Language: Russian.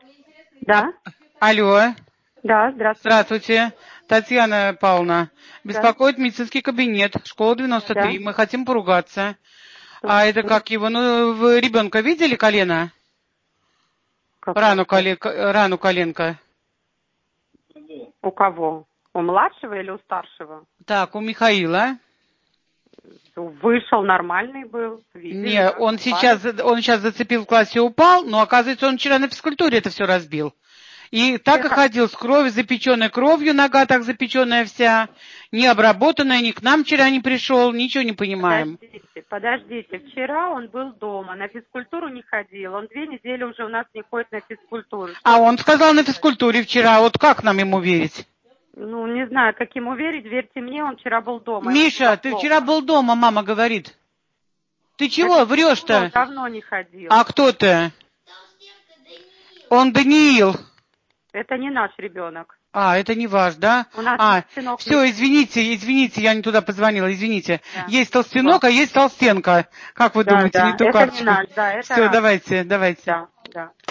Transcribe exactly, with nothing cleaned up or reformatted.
Да. Алло. Да, здравствуйте. Здравствуйте. Татьяна Павловна. Беспокоит медицинский кабинет. Школа девяносто три. Да. Мы хотим поругаться. А это как его? Ну, вы ребенка видели колено? Как Рану, это? коле... Рану коленка. У кого? У младшего или у старшего? Так, у Михаила. Вышел, нормальный был. Видели, Не, да, он упали. сейчас, он сейчас зацепил в классе, упал, но оказывается, он вчера на физкультуре это все разбил. И так и ходил с кровью, запеченной кровью, нога так запеченная вся, не обработанная, ни к нам вчера не пришел, ничего не понимаем. Подождите, подождите. Вчера он был дома, на физкультуру не ходил. Он две недели уже у нас не ходит на физкультуру. Что А он сказал на физкультуре вчера, вот как нам ему верить? Ну, не знаю, как ему верить, верьте мне, он вчера был дома. Миша, ты вчера был дома, мама говорит. Ты чего врешь-то? Он давно не ходил. А кто ты? Он Даниил. Это не наш ребенок. А, это не ваш, да? У нас А, сынок все, не... извините, извините, я не туда позвонила, извините. Да. Есть толстенок, а есть толстенка. Как вы Да, думаете, да. не ту Это карточку? не наш, да, это Все, раз. давайте, давайте. Да, да.